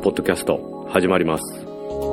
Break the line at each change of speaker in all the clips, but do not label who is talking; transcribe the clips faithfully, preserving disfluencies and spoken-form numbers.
ポッドキャスト始まります。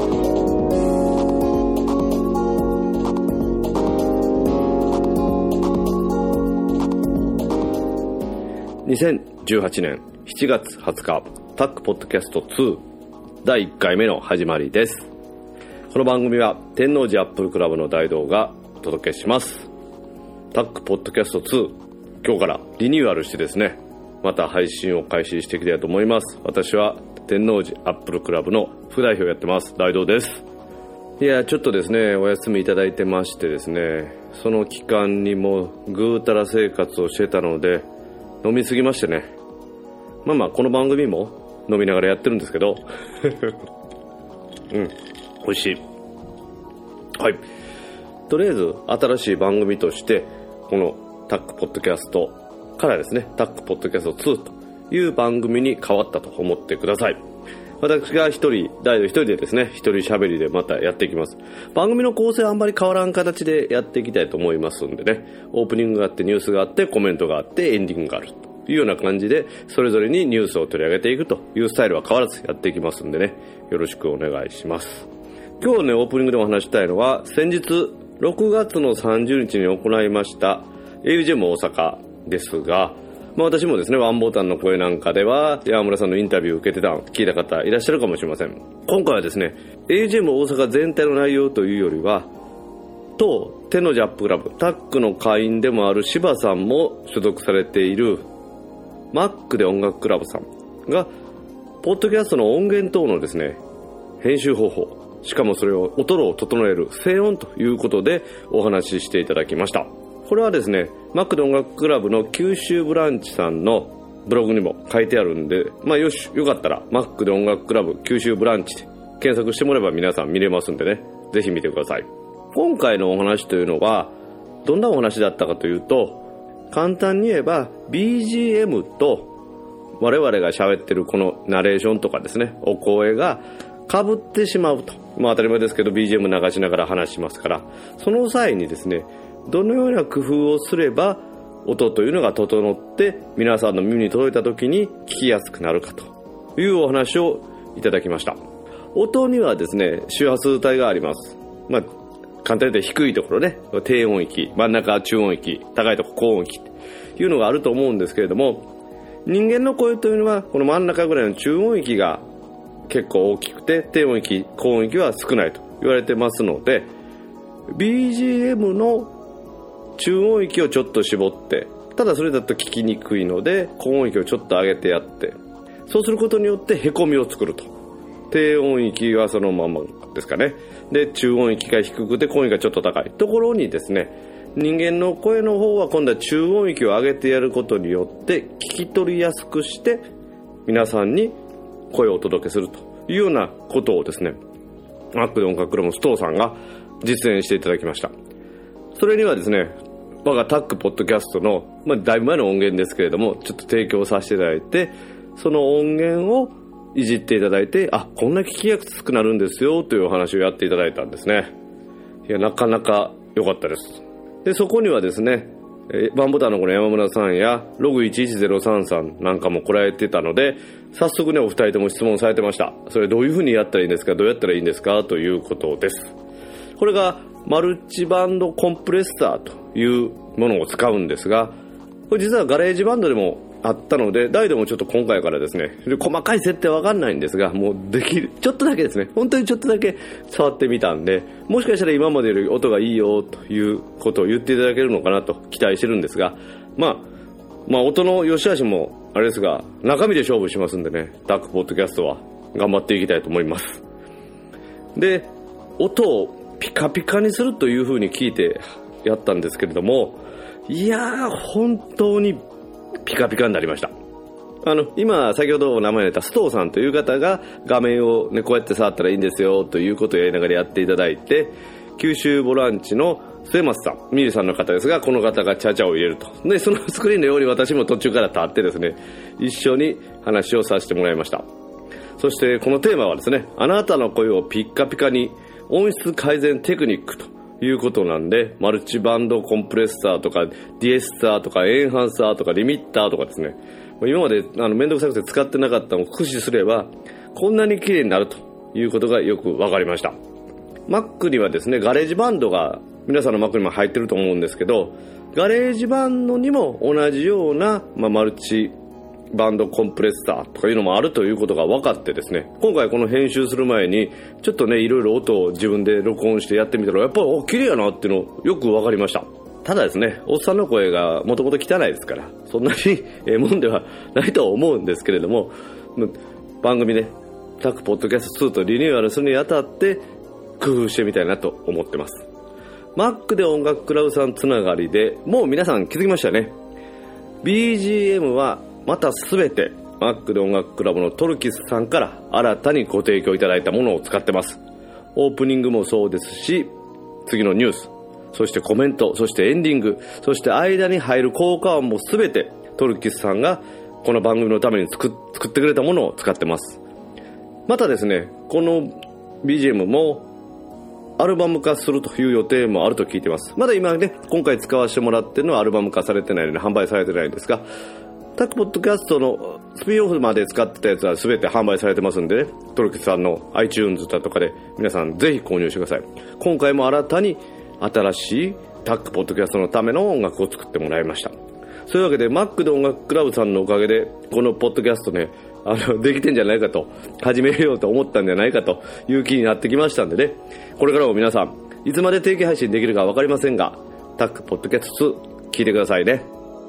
にせんじゅうはちねんしちがつはつか、タックポッドキャストにだいいっかいめの始まりです。この番組は天王寺アップルクラブの大道がお届けします。タックポッドキャストに、今日からリニューアルしてですね、また配信を開始していきたいと思います。私は天王寺アップルクラブの副代表をやってます大道です。いやちょっとですね、お休みいただいてましてですね、その期間にもぐうたら生活をしてたので飲みすぎましてね、まあまあこの番組も飲みながらやってるんですけどうん、美味しい。はい、とりあえず新しい番組としてこのタックポッドキャストからですね、タックポッドキャストにという番組に変わったと思ってください。私が一人、大道一人でですね、一人喋りでまたやっていきます。番組の構成はあんまり変わらん形でやっていきたいと思いますんでね、オープニングがあってニュースがあってコメントがあってエンディングがあるというような感じで、それぞれにニュースを取り上げていくというスタイルは変わらずやっていきますんでね、よろしくお願いします。今日ね、オープニングでお話したいのは、先日ろくがつのさんじゅうにちに行いました エーユージェム 大阪ですが、まあ、私もですね、ワンボタンの声なんかでは山村さんのインタビューを受けてた聞いた方いらっしゃるかもしれません。今回はですね、 エーユージェム 大阪全体の内容というよりは、当天王寺アップクラブタックの会員でもある柴さんも所属されているマックで音楽クラブさんがポッドキャストの音源等のですね、編集方法、しかもそれを音を整える静音ということでお話ししていただきました。これはですね、マックで音楽クラブの九州ブランチさんのブログにも書いてあるんで、まあよし、よかったらマックで音楽クラブ九州ブランチで検索してもらえば皆さん見れますんでね、ぜひ見てください。今回のお話というのはどんなお話だったかというと、簡単に言えば ビージーエム と我々が喋ってるこのナレーションとかですね、お声が被ってしまうと、まあ当たり前ですけど ビージーエム 流しながら話しますから、その際にですね、どのような工夫をすれば音というのが整って皆さんの耳に届いた時に聞きやすくなるかというお話をいただきました。音にはですね、周波数帯があります。まあ簡単に言って低いところね、低音域、真ん中中音域、高いところ高音域というのがあると思うんですけれども、人間の声というのはこの真ん中ぐらいの中音域が結構大きくて、低音域高音域は少ないと言われてますので、 ビージーエム の中音域をちょっと絞って、ただそれだと聞きにくいので高音域をちょっと上げてやって、そうすることによってへこみを作ると。低音域はそのままですかね。で中音域が低くて高音域がちょっと高いところにですね、人間の声の方は今度は中音域を上げてやることによって聞き取りやすくして皆さんに声をお届けするというようなことをですね、マックで音楽クラブのストーさんが実演していただきました。それにはですね、我がタックポッドキャストの、まあ、だいぶ前の音源ですけれども、ちょっと提供させていただいて、その音源をいじっていただいて、あ、こんな聞きやすくなるんですよというお話をやっていただいたんですね。いや、なかなか良かったです。でそこにはですね、えバンボタンのこの山村さんやログいちいちゼロさんさんなんかも来られてたので、早速ね、お二人とも質問されてました。それどういう風にやったらいいんですか、どうやったらいいんですかということです。これがマルチバンドコンプレッサーというものを使うんですが、これ実はガレージバンドでもあったので、大でもちょっと今回からですね、細かい設定わかんないんですが、もうできる、ちょっとだけですね、本当にちょっとだけ触ってみたんで、もしかしたら今までより音がいいよということを言っていただけるのかなと期待してるんですが、まあまあ音の良し悪しもあれですが、中身で勝負しますんでね、タックポッドキャストは頑張っていきたいと思います。で音をピカピカにするという風に聞いてやったんですけれども、いやー本当にピカピカになりました。あの今先ほどお名前を出たストーさんという方が画面を、ね、こうやって触ったらいいんですよということをやりながらやっていただいて、九州ボランチの末松さん、ミリさんの方ですが、この方がチャチャを入れると。でそのスクリーンのように私も途中から立ってですね、一緒に話をさせてもらいました。そしてこのテーマはですね、あなたの声をピッカピカに音質改善テクニックということなんで、マルチバンドコンプレッサーとかディエスターとかエンハンサーとかリミッターとかですね、今まであの面倒くさくて使ってなかったのを駆使すればこんなに綺麗になるということがよく分かりました。 Mac にはですねガレージバンドが皆さんの Mac にも入ってると思うんですけど、ガレージバンドにも同じような、まあ、マルチバンドコンプレッサーとかいうのもあるということが分かってですね、今回この編集する前にちょっとねいろいろ音を自分で録音してやってみたらやっぱりお綺麗やなっていうのよく分かりました。ただですね、おっさんの声がもともと汚いですからそんなにええもんではないとは思うんですけれども、番組ねタックポッドキャストツーとリニューアルするにあたって工夫してみたいなと思ってます。 Mac で音楽クラブさんつながりでもう皆さん気づきましたね。 ビージーエム はまた全て Mac で音楽クラブのトルキスさんから新たにご提供いただいたものを使ってます。オープニングもそうですし、次のニュース、そしてコメント、そしてエンディング、そして間に入る効果音も全てトルキスさんがこの番組のために 作, 作ってくれたものを使ってます。またですね、この ビージーエム もアルバム化するという予定もあると聞いてます。まだ今ね今回使わせてもらってるのはアルバム化されてないので販売されてないんですが、タックポッドキャストのスピンオフまで使ってたやつは全て販売されてますんでね、トルキスさんの iTunes だとかで皆さんぜひ購入してください。今回も新たに新しいタックポッドキャストのための音楽を作ってもらいました。そういうわけで Mac で音楽クラブさんのおかげでこのポッドキャストねあのできてんじゃないかと、始めようと思ったんじゃないかという気になってきましたんでね、これからも皆さんいつまで定期配信できるか分かりませんがタックポッドキャスト聞いてくださいね。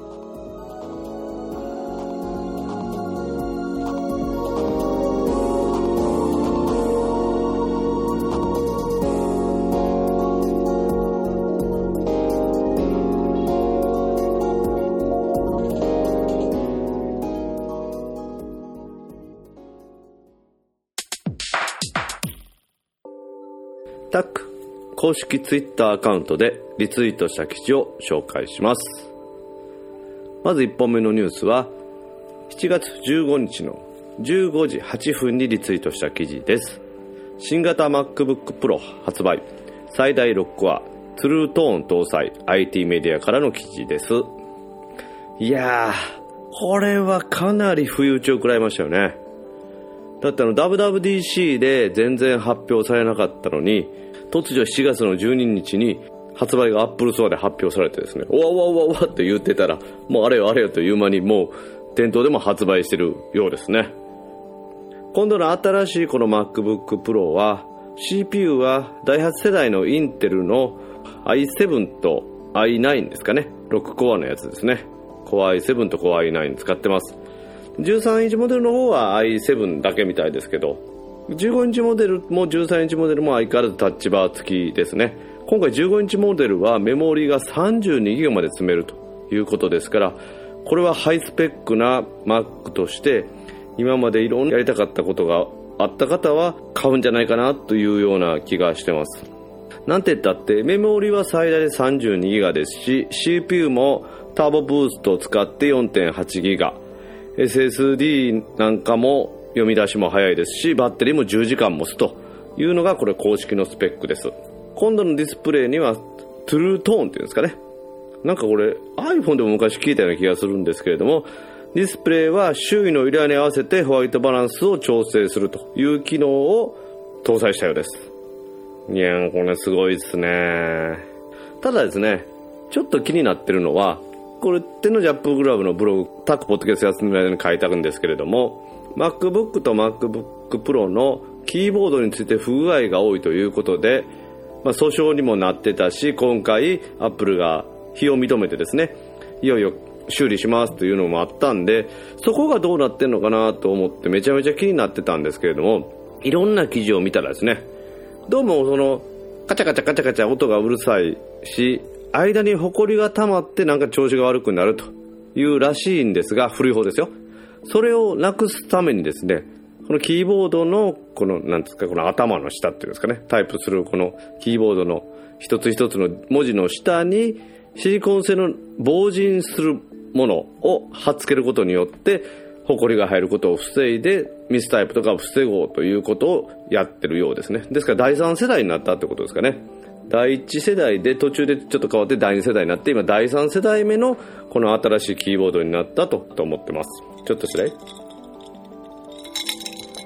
タック公式ツイッターアカウントでリツイートした記事を紹介します。まずいっぽんめのニュースはしちがつじゅうごにちのじゅうごじはっぷんにリツイートした記事です。新型 MacBook Pro 発売、最大ろっコアトゥルートーン搭載 アイティー メディアからの記事です。いやーこれはかなり不意打ちを食らいましたよね。だってあの ダブリューダブリューディーシー で全然発表されなかったのに突如しちがつのじゅうににちに発売が Apple Store で発表されてですね、おわおわおわおわって言ってたらもうあれよあれよという間にもう店頭でも発売してるようですね。今度の新しいこの MacBook Pro は シーピーユー はだいはち世代のインテルの アイセブン と アイナイン ですかね、ろくコアのやつですね。 Core アイセブン と Core アイナイン 使ってます。じゅうさんインチモデルの方は アイセブン だけみたいですけど、じゅうごインチモデルもじゅうさんインチモデルも相変わらずタッチバー付きですね。今回じゅうごインチモデルはメモリが さんじゅうにギガまで積めるということですから、これはハイスペックな Mac として今までいろんなやりたかったことがあった方は買うんじゃないかなというような気がしてます。なんて言ったってメモリは最大で さんじゅうにギガですし、 シーピーユー もターボブーストを使って よんてんはちギガ、 エスエスディー なんかも読み出しも早いですし、バッテリーもじゅうじかん持つというのがこれ公式のスペックです。今度のディスプレイにはトゥルートーンっていうんですかね、なんかこれ iPhone でも昔聞いたような気がするんですけれども、ディスプレイは周囲の色に合わせてホワイトバランスを調整するという機能を搭載したようです。いやーこれすごいですね。ただですね、ちょっと気になってるのはこれ天王寺アップルクラブのブログタックポッドキャスト休みの間に書いてあるんですけれども、 MacBook と MacBook Pro のキーボードについて不具合が多いということで、まあ、訴訟にもなってたし、今回 Apple が非を認めてですね、いよいよ修理しますというのもあったんで、そこがどうなってんのかなと思ってめちゃめちゃ気になってたんですけれども、いろんな記事を見たらですね、どうもそのカチャカチャカチャカチャ音がうるさいし、間にホコリが溜まってなんか調子が悪くなるというらしいんですが、古い方ですよ。それをなくすためにですね、このキーボードのこのなんですか、この頭の下っていうんですかね、タイプするこのキーボードの一つ一つの文字の下にシリコン製の防塵するものを貼っつけることによってホコリが入ることを防いでミスタイプとかを防ごうということをやってるようですね。ですからだいさん世代になったってことですかね。だいいち世代で途中でちょっと変わってだいに世代になって、今だいさん世代目のこの新しいキーボードになったと思ってます。ちょっと失礼。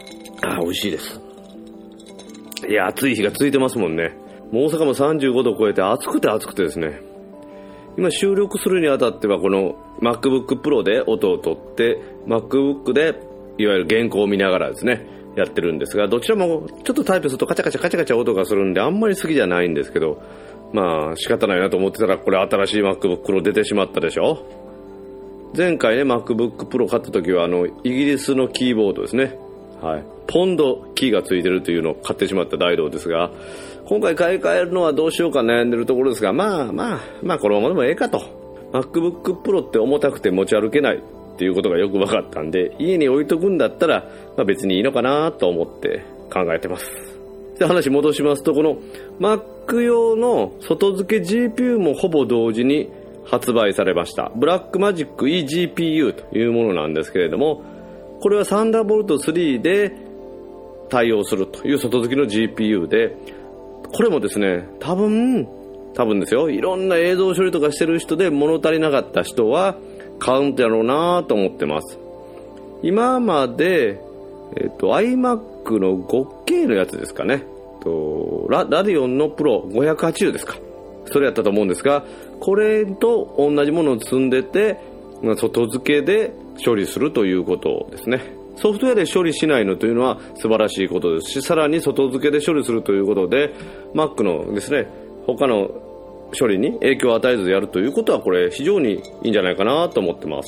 あ、美味しいです。いや、暑い日が続いてますもんね。もう大阪もさんじゅうごど超えて暑くて暑くてですね。今収録するにあたってはこの MacBook Pro で音を取って MacBook でいわゆる原稿を見ながらですねやってるんですが、どちらもちょっとタイプするとカチャカチャカチャカチャ音がするんであんまり好きじゃないんですけど、まあ仕方ないなと思ってたらこれ新しい MacBook Pro 出てしまったでしょ。前回ね MacBook Pro 買った時はあのイギリスのキーボードですね、はい、ポンドキーがついてるというのを買ってしまった大道ですが、今回買い替えるのはどうしようか悩んでるところですが、まあまあまあこのままでもええかと。 MacBook Pro って重たくて持ち歩けないっていうことがよく分かったんで、家に置いとくんだったら、まあ、別にいいのかなと思って考えてます。で話戻しますと、この Mac 用の外付け ジーピーユー もほぼ同時に発売されました Blackmagic eGPU というものなんですけれども、これはサンダーボルトスリーで対応するという外付けの ジーピーユー で、これもですね、多分多分ですよ、いろんな映像処理とかしてる人で物足りなかった人は買うんやろうなと思ってます。今まで、えっと、iMac の フォーケー のやつですかね、と ラ, ラディオンのプロごひゃくはちじゅうですか、それやったと思うんですが、これと同じものを積んでて外付けで処理するということですね。ソフトウェアで処理しないのというのは素晴らしいことですし、さらに外付けで処理するということで Mac のですね他の処理に影響を与えずやるということは、これ非常にいいんじゃないかなと思ってます。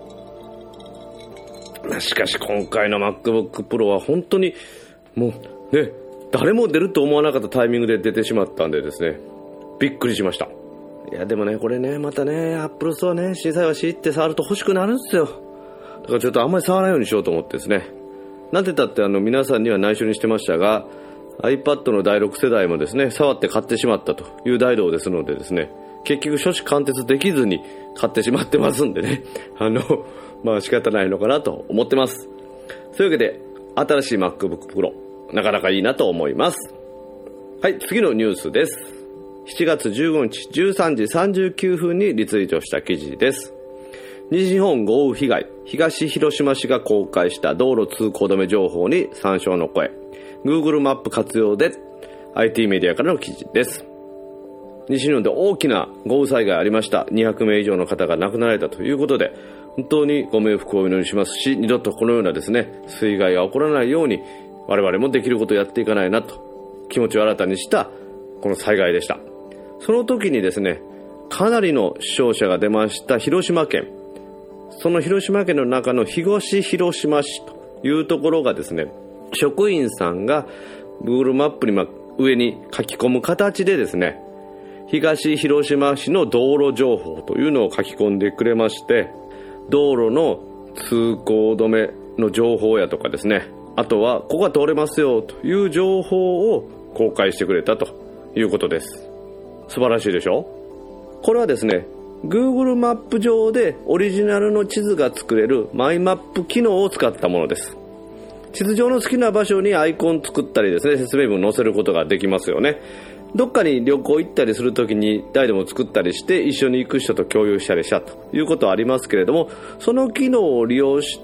しかし今回の MacBook Pro は本当にもうね、誰も出ると思わなかったタイミングで出てしまったんでですね、びっくりしました。いやでもね、これねまたね Apple Store ね小さい足って触ると欲しくなるんですよ。だからちょっとあんまり触らないようにしようと思ってですね。なんて言ったってあの皆さんには内緒にしてましたが、 iPad のだいろく世代もですね触って買ってしまったという大道ですのでですね、結局初子貫徹できずに買ってしまってますんでね、あのまあ仕方ないのかなと思ってます。というわけで新しい MacBook Pro なかなかいいなと思います。はい、次のニュースです。しちがつじゅうごにちじゅうさんじさんじゅうきゅうふんにリツイートした記事です。西日本豪雨被害、東広島市が公開した道路通行止め情報に賛賞の声、 Google マップ活用で アイティー メディアからの記事です。西日本で大きな豪雨災害ありました。にひゃくめい以上の方が亡くなられたということで、本当にご冥福をお祈りしますし、二度とこのようなですね水害が起こらないように我々もできることをやっていかないなと気持ちを新たにしたこの災害でした。その時にですね、かなりの死傷者が出ました広島県、その広島県の中の東広島市というところがですね、職員さんが Google マップに上に書き込む形でですね、東広島市の道路情報というのを書き込んでくれまして、道路の通行止めの情報やとかですね、あとはここが通れますよという情報を公開してくれたということです。素晴らしいでしょ。これはですね、Google マップ上でオリジナルの地図が作れるマイマップ機能を使ったものです。地図上の好きな場所にアイコン作ったりですね、説明文載せることができますよね。どっかに旅行行ったりするときに誰でも作ったりして一緒に行く人と共有したりしたということはありますけれども、その機能を利用して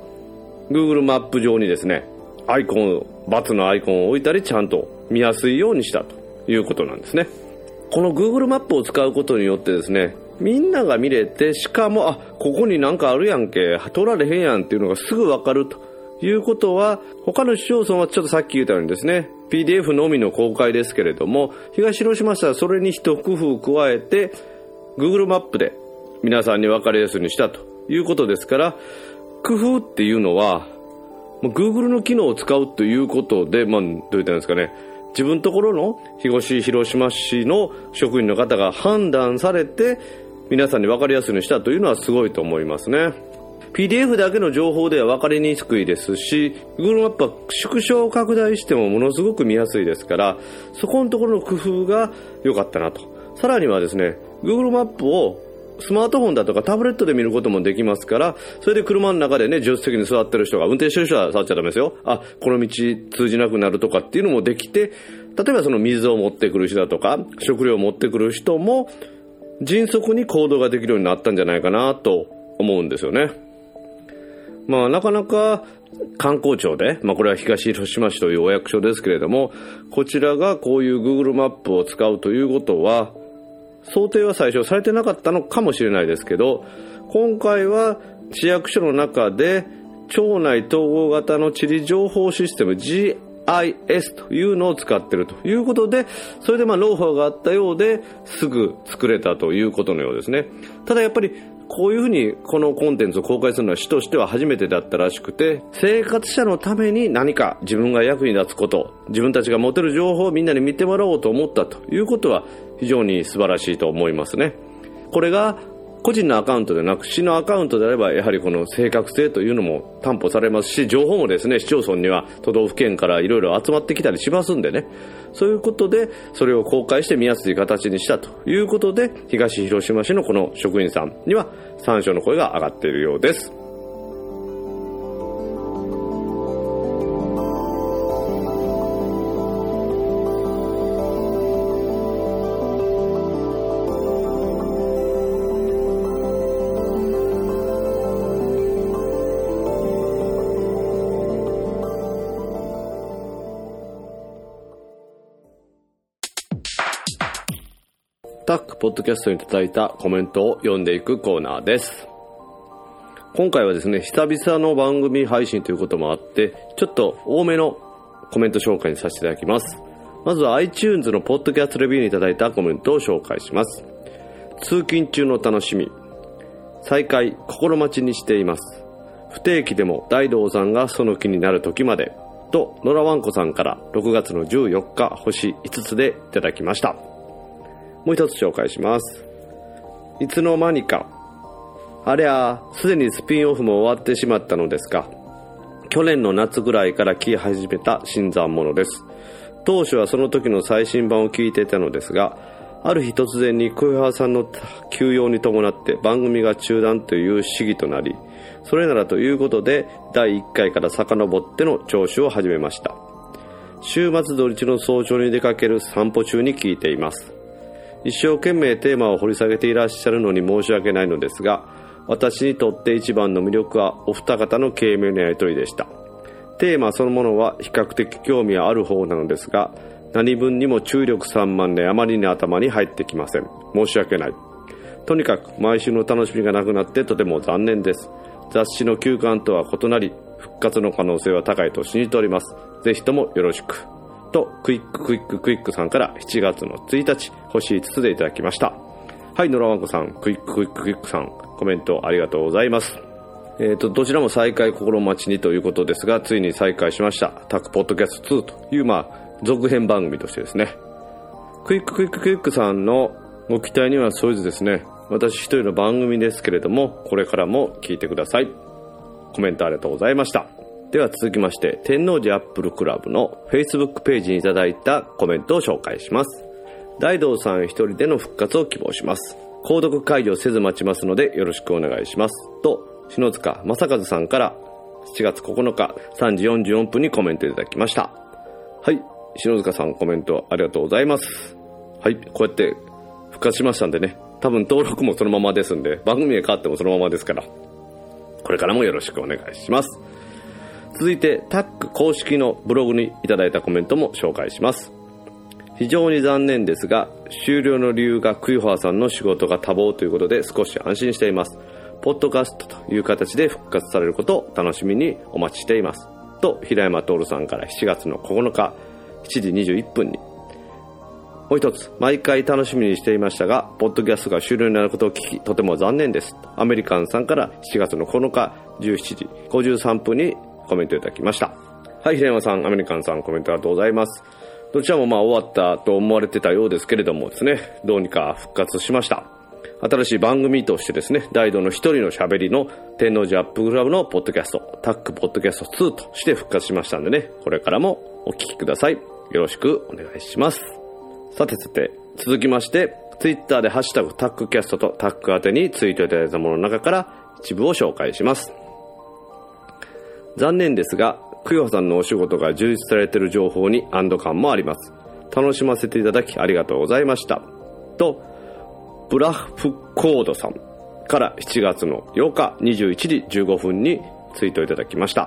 Google マップ上にですねアイコン、バツのアイコンを置いたりちゃんと見やすいようにしたということなんですね。この Google マップを使うことによってですね、みんなが見れて、しかもあここになんかあるやんけ、通られへんやんっていうのがすぐ分かるということは、他の市町村はちょっとさっき言ったようにですね ピーディーエフ のみの公開ですけれども、東広島市はそれに一工夫加えて Google マップで皆さんに分かりやすいようにしたということですから、工夫っていうのは Google の機能を使うということで、まあ、どう言ったらいいんですかね、自分のところの東広島市の職員の方が判断されて皆さんに分かりやすいようにしたというのはすごいと思いますね。 ピーディーエフ だけの情報では分かりにくいですし、 Google マップは縮小拡大してもものすごく見やすいですから、そこのところの工夫が良かったなと。さらにはですね Google マップをスマートフォンだとかタブレットで見ることもできますから、それで車の中でね助手席に座ってる人が、運転してる人は触っちゃダメですよ、あこの道通じなくなるとかっていうのもできて、例えばその水を持ってくる人だとか食料を持ってくる人も迅速に行動ができるようになったんじゃないかなと思うんですよね。まあなかなか観光庁で、まあこれは東広島市というお役所ですけれども、こちらがこういう Google マップを使うということは、想定は最初されてなかったのかもしれないですけど、今回は市役所の中で町内統合型の地理情報システム ジーアイエス というのを使っているということで、それでまあノウハウがあったようですぐ作れたということのようですね。ただやっぱりこういうふうにこのコンテンツを公開するのは市としては初めてだったらしくて、生活者のために何か自分が役に立つこと、自分たちが持てる情報をみんなに見てもらおうと思ったということは非常に素晴らしいと思いますね。これが個人のアカウントでなく市のアカウントであれば、やはりこの正確性というのも担保されますし、情報もですね、市町村には都道府県からいろいろ集まってきたりしますんでね、そういうことでそれを公開して見やすい形にしたということで、東広島市のこの職員さんには賛賞の声が上がっているようです。タックポッドキャストにいただいたコメントを読んでいくコーナーです。今回はですね、久々の番組配信ということもあって、ちょっと多めのコメント紹介にさせていただきます。まずは iTunes のポッドキャストレビューにいただいたコメントを紹介します。通勤中の楽しみ、再開心待ちにしています。不定期でも大道さんがその気になる時までと野良ワンコさんからろくがつのじゅうよっか星いつつでいただきました。もう一つ紹介します。いつの間にか、ありゃすでにスピンオフも終わってしまったのですが、去年の夏ぐらいから聞き始めた新参者です。当初はその時の最新版を聞いていたのですが、ある日突然に小岩さんの休養に伴って番組が中断という試技となり、それならということでだいいっかいから遡っての聴取を始めました。週末土日の早朝に出かける散歩中に聞いています。一生懸命テーマを掘り下げていらっしゃるのに申し訳ないのですが、私にとって一番の魅力はお二方の軽妙なやりとりでした。テーマそのものは比較的興味はある方なのですが、何分にも注力散漫であまりに頭に入ってきません。申し訳ない。とにかく毎週の楽しみがなくなってとても残念です。雑誌の休刊とは異なり、復活の可能性は高いと信じております。ぜひともよろしく。とクイッククイッククイックさんからしちがつのついたち星いつつでいただきました。はい、野良ワンコさん、クイッククイッククイックさん、コメントありがとうございます。えーとどちらも再開心待ちにということですが、ついに再開しました。タックポッドキャストツーというまあ続編番組としてですね、クイッククイッククイックさんのご期待には添えずですね、私一人の番組ですけれども、これからも聞いてください。コメントありがとうございました。では続きまして、天王寺アップルクラブの Facebook ページにいただいたコメントを紹介します。大道さん一人での復活を希望します。購読解除せず待ちますのでよろしくお願いします。と、篠塚正和さんからしちがつここのかさんじよんじゅうよんぷんにコメントいただきました。はい、篠塚さんコメントありがとうございます。はい、こうやって復活しましたんでね、多分登録もそのままですんで、番組が変わってもそのままですから、これからもよろしくお願いします。続いてタック公式のブログにいただいたコメントも紹介します。非常に残念ですが、終了の理由がクイホアさんの仕事が多忙ということで少し安心しています。ポッドキャストという形で復活されることを楽しみにお待ちしています。と、平山徹さんからしちがつのここのかしちじにじゅういっぷんに。もう一つ、毎回楽しみにしていましたが、ポッドキャストが終了になることを聞き、とても残念です。アメリカンさんからしちがつのここのかじゅうしちじごじゅうさんぷんにコメントいただきました。はい、平山さん、アメリカンさん、コメントありがとうございます。どちらもまあ終わったと思われてたようですけれどもですね、どうにか復活しました。新しい番組としてですね、大道の一人の喋りの天王寺アップクラブのポッドキャスト、タックポッドキャストツーとして復活しましたんでね、これからもお聞きください。よろしくお願いします。さてさて、続きまして、ツイッターでハッシュタグタックキャストとタック宛てにツイートいただいたものの中から一部を紹介します。残念ですが、クヨハさんのお仕事が充実されている情報に安堵感もあります。楽しませていただきありがとうございました。と、ブラフコードさんからしちがつのようかにじゅういちじじゅうごふんにツイートいただきました。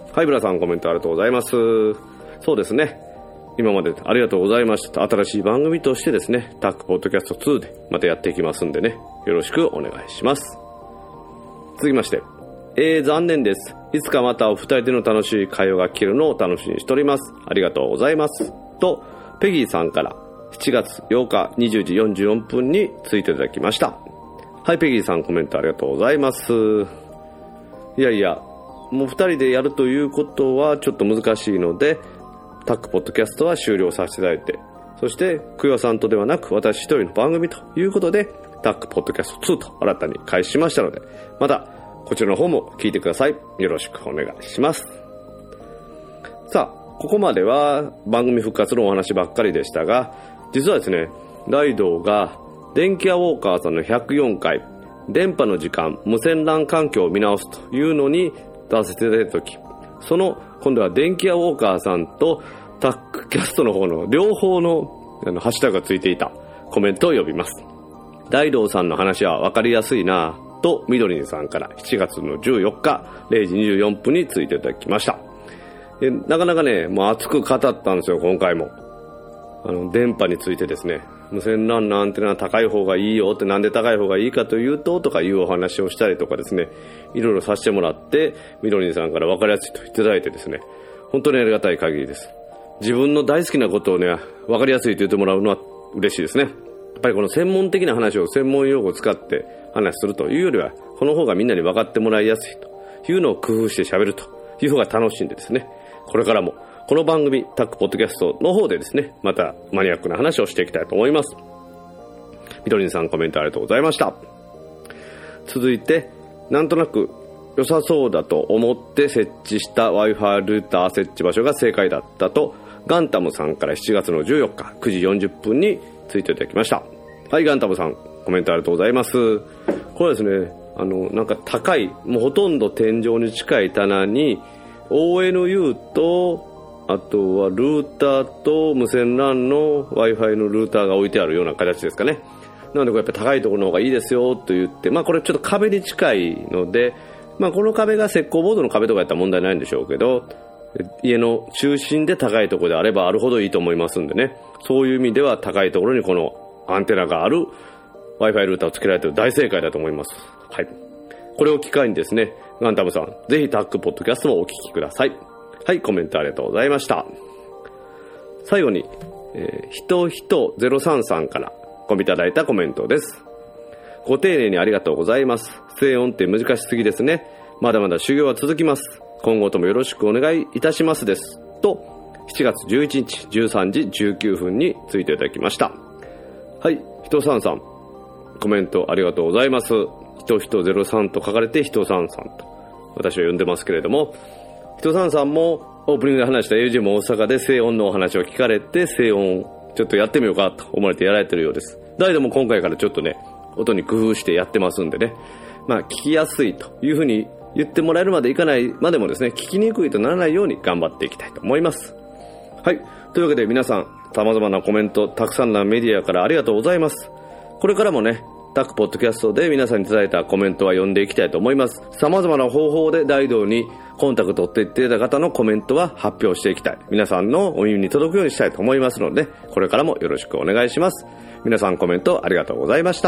はい、ブラさんコメントありがとうございます。そうですね。今までありがとうございました。新しい番組としてですね、タックポッドキャストツーでまたやっていきますんでね、よろしくお願いします。続きまして、えー、残念です。いつかまたお二人での楽しい会話が聞けるのを楽しみにしております。ありがとうございます。と、ペギーさんからしちがつようかにじゅうじよんじゅうよんぷんにツイートいただきました。はい、ペギーさんコメントありがとうございます。いやいや、もう二人でやるということはちょっと難しいので、タックポッドキャストは終了させていただいて、そしてクヨさんとではなく私一人の番組ということで、タックポッドキャストツーと新たに開始しましたので、またこちらの方も聞いてください。よろしくお願いします。さあ、ここまでは番組復活のお話ばっかりでしたが、実はですね、ライドウが電気屋ウォーカーさんのひゃくよんかい電波の時間無線 ラン 環境を見直すというのに出させていただいたとき、その今度は電気屋ウォーカーさんとタックキャストの方の両方のあのハッシュタグがついていたコメントを呼びます。ライドウさんの話は分かりやすいなぁとみどりんさんからしちがつのじゅうよっかれいじにじゅうよんぷんについていただきました。でなかなかね、もう熱く語ったんですよ、今回も。あの電波についてですね、無線 ラン のアンテナは高い方がいいよって、なんで高い方がいいかというととかいうお話をしたりとかですね、いろいろさせてもらって、みどりんさんから分かりやすいと言っていただいてですね、本当にありがたい限りです。自分の大好きなことをね、分かりやすいと言ってもらうのは嬉しいですね。やっぱりこの専門的な話を専門用語を使って話するというよりは、この方がみんなに分かってもらいやすいというのを工夫して喋るという方が楽しんでですね、これからもこの番組タックポッドキャストの方でですね、またマニアックな話をしていきたいと思います。みどりんさんコメントありがとうございました。続いて、なんとなく良さそうだと思って設置した Wi-Fi ルーター設置場所が正解だったとガンタムさんからしちがつのじゅうよっかくじよんじゅっぷんにツイートいただきました。はい、ガンタムさんコメントありがとうございます。これはですね、あのなんか高い、もうほとんど天井に近い棚に オーエヌユー とあとはルーターと無線 ラン の Wi-Fi のルーターが置いてあるような形ですかね。なのでこれやっぱ高いところの方がいいですよと言って、まあこれちょっと壁に近いので、まあこの壁が石膏ボードの壁とかやったら問題ないんでしょうけど、家の中心で高いところであればあるほどいいと思いますんでね、そういう意味では高いところにこのアンテナがある Wi-Fi ルーターをつけられている大正解だと思います。はい。これを機会にですね、ガンタムさん、ぜひタックポッドキャストもお聞きください。はい、コメントありがとうございました。最後に、えー、ひとひとゼロさんさんからごみいただいたコメントです。ご丁寧にありがとうございます。静音って難しすぎですね。まだまだ修行は続きます。今後ともよろしくお願いいたしますです。と、しちがつじゅういちにちじゅうさんじじゅうきゅうふんについていただきました。はい、ひとさんさん、コメントありがとうございます。ひとひとゼロさんと書かれてひとさんさんと私は呼んでますけれども、ひとさんさんもオープニングで話した エージェー も大阪で静音のお話を聞かれて、静音ちょっとやってみようかと思われてやられてるようです。だいども今回からちょっとね、音に工夫してやってますんでね、まあ聞きやすいというふうに言ってもらえるまでいかないまでもですね、聞きにくいとならないように頑張っていきたいと思います。はい、というわけで皆さん様々なコメント、たくさんのメディアからありがとうございます。これからもね、タックポッドキャストで皆さんにいただいたコメントは読んでいきたいと思います。様々な方法で大道にコンタクトを取っていただいた方のコメントは発表していきたい。皆さんのお耳に届くようにしたいと思いますので、これからもよろしくお願いします。皆さんコメントありがとうございました。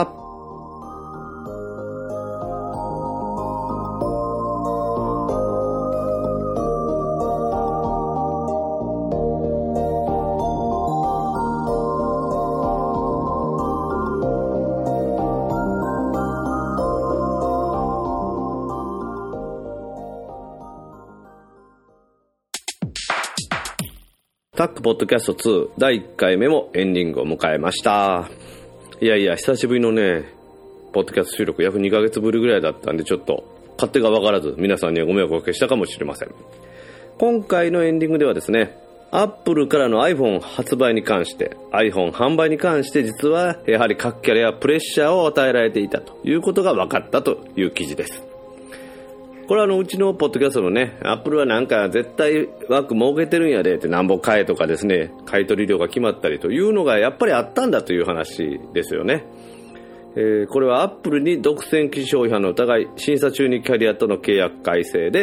タックポッドキャストツーだいいっかいめもエンディングを迎えました。いやいや久しぶりのねポッドキャスト収録、約にかげつぶりぐらいだったんで、ちょっと勝手が分からず皆さんにはご迷惑をおかけしたかもしれません。今回のエンディングではですね、アップルからの iPhone 発売に関して、 iPhone 販売に関して実はやはり各キャリアプレッシャーを与えられていたということが分かったという記事です。これはあのうちのポッドキャストのね、アップルはなんか絶対枠設けてるんやでってなんぼ買えとかですね、買い取り料が決まったりというのがやっぱりあったんだという話ですよね。えー、これはアップルに独占機種商品の疑い、審査中にキャリアとの契約改正で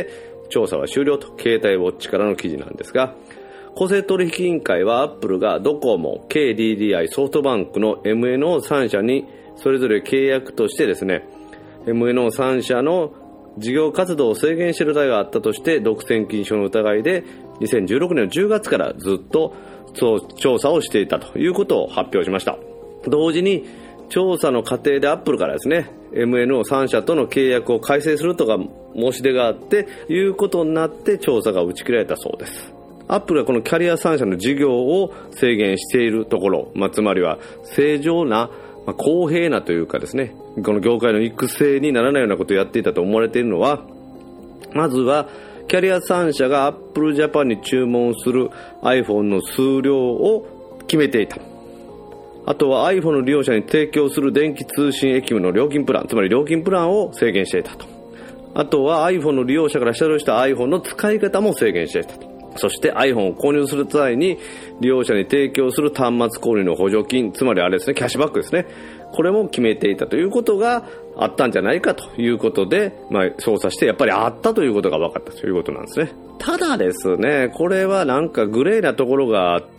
調査は終了と、携帯ウォッチからの記事なんですが、公正取引委員会はアップルがドコモ、ケーディーディーアイ、ソフトバンクの エムエヌオーさん 社にそれぞれ契約としてですね、エムエヌオーさん 社の事業活動を制限している疑いがあったとして独占禁止の疑いでにせんじゅうろくねんのじゅうがつからずっと調査をしていたということを発表しました。同時に調査の過程でアップルからですね エムエヌオーさん 社との契約を改正するとか申し出があっていうことになって調査が打ち切られたそうです。アップルはこのキャリアさん社の事業を制限しているところ、まあ、つまりは正常な、まあ、公平なというかですね、この業界の育成にならないようなことをやっていたと思われているのは、まずはキャリアさん社がアップルジャパンに注文する iPhone の数量を決めていた。あとは iPhone の利用者に提供する電気通信液務の料金プラン、つまり料金プランを制限していたと。あとは iPhone の利用者から下取りした iPhone の使い方も制限していたと。そして iPhone を購入する際に利用者に提供する端末購入の補助金、つまりあれですね、キャッシュバックですね、これも決めていたということがあったんじゃないかということで、まあ、捜査してやっぱりあったということが分かったということなんですね。ただですね、これはなんかグレーなところがあって、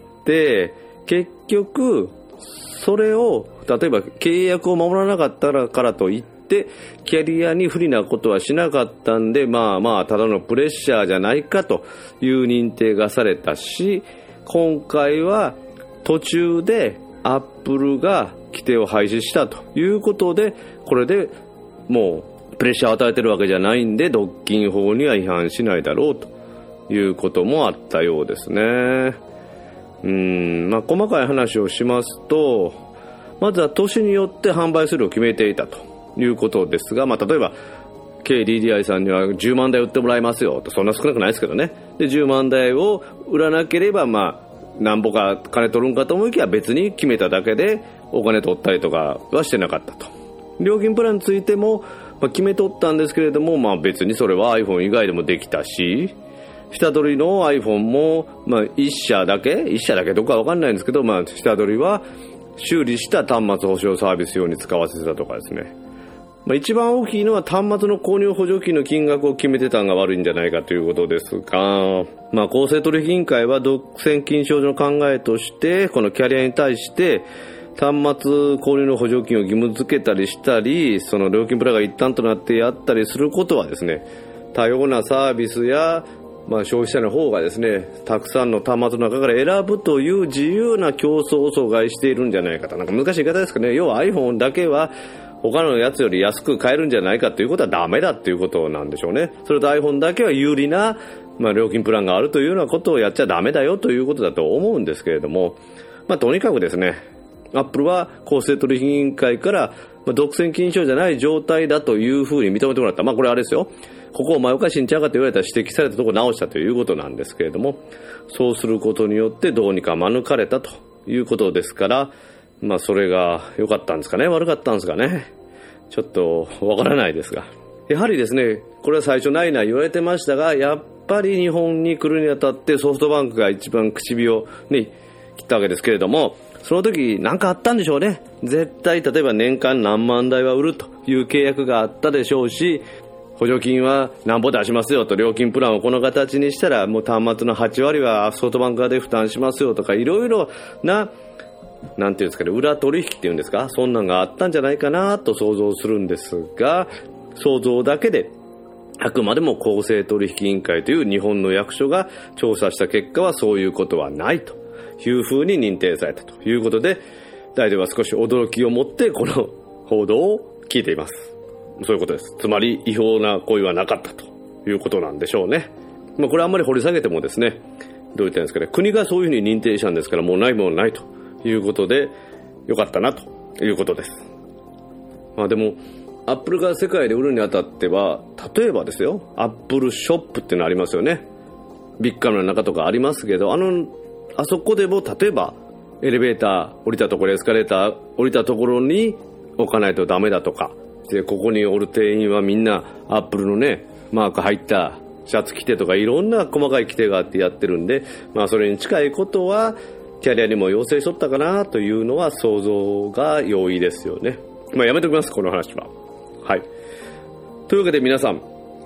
結局それを例えば契約を守らなかったからといってキャリアに不利なことはしなかったんで、まあまあただのプレッシャーじゃないかという認定がされたし、今回は途中でアップルが規定を廃止したということで、これでもうプレッシャーを与えてるわけじゃないんで独禁法には違反しないだろうということもあったようですね。うーん、まあ、細かい話をしますと、まずは年によって販売数量を決めていたということですが、まあ、例えば ケーディーディーアイ さんにはじゅうまんだい売ってもらいますよと、そんな少なくないですけどね。でじゅうまんだいを売らなければまあなんぼか金取るんかと思いきや別に決めただけでお金取ったりとかはしてなかったと。料金プランについても、まあ、決め取ったんですけれども、まあ、別にそれは iPhone 以外でもできたし、下取りの iPhone も、まあ、いっ社だけいっ社だけどこか分かんないんですけど、まあ、下取りは修理した端末保証サービス用に使わせてたとかですね。まあ、一番大きいのは端末の購入補助金の金額を決めてたのが悪いんじゃないかということですが、まあ、公正取引委員会は独占禁止法上の考えとしてこのキャリアに対して端末購入の補助金を義務付けたりしたり、その料金プランが一端となってやったりすることはですね、多様なサービスやまあ、消費者の方がですね、たくさんの端末の中から選ぶという自由な競争を阻害しているんじゃないかと。なんか難しい言い方ですかね。要は iPhone だけは他のやつより安く買えるんじゃないかということはダメだということなんでしょうね。それと iPhone だけは有利な、まあ、料金プランがあるというようなことをやっちゃダメだよということだと思うんですけれども、まあ、とにかくですね、Apple は公正取引委員会から独占禁止法じゃない状態だというふうに認めてもらった。まあこれあれですよ。ここお前おかしいんちゃうかと言われたら指摘されたところ直したということなんですけれども、そうすることによってどうにか免れたということですから、まあそれが良かったんですかね、悪かったんですかね。ちょっとわからないですが。やはりですね、これは最初ないな言われてましたが、やっぱり日本に来るにあたってソフトバンクが一番口火をね、切ったわけですけれども、その時何かあったんでしょうね。絶対例えば年間何万台は売るという契約があったでしょうし、補助金は何ぼ出しますよと、料金プランをこの形にしたらもう端末のはちわりはソフトバンク側で負担しますよとか、いろいろななんていうんですかね、裏取引っていうんですか、そんなんがあったんじゃないかなと想像するんですが、想像だけであくまでも公正取引委員会という日本の役所が調査した結果はそういうことはないというふうに認定されたということで、大臣は少し驚きを持ってこの報道を聞いています。そういうことです。つまり違法な行為はなかったということなんでしょうね。まあ、これあんまり掘り下げてもですね、どう言ったんですかね、国がそういうふうに認定したんですから、もうないものないということでよかったなということです。まあでもアップルが世界で売るにあたっては、例えばですよ、アップルショップっていうのありますよね。ビッグカメラの中とかありますけど、あのあそこでも例えばエレベーター降りたところ、エスカレーター降りたところに置かないとダメだとかで、ここにおる店員はみんなアップルのねマーク入ったシャツ着てとか、いろんな細かい規定があってやってるんで、まあそれに近いことはキャリアにも要請しとったかなというのは想像が容易ですよね。まあやめておきます、この話は。はい。というわけで皆さん、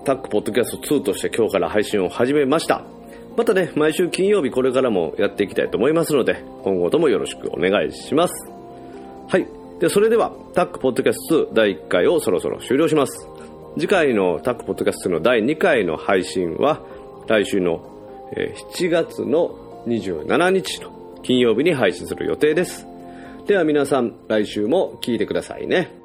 タックポッドキャストツーとして今日から配信を始めました。またね、毎週金曜日これからもやっていきたいと思いますので、今後ともよろしくお願いします。はい。で、それではタックポッドキャストツーだいいっかいをそろそろ終了します。次回のタックポッドキャストのだいにかいの配信は来週のしちがつのにじゅうしちにちの金曜日に配信する予定です。では皆さん、来週も聞いてくださいね。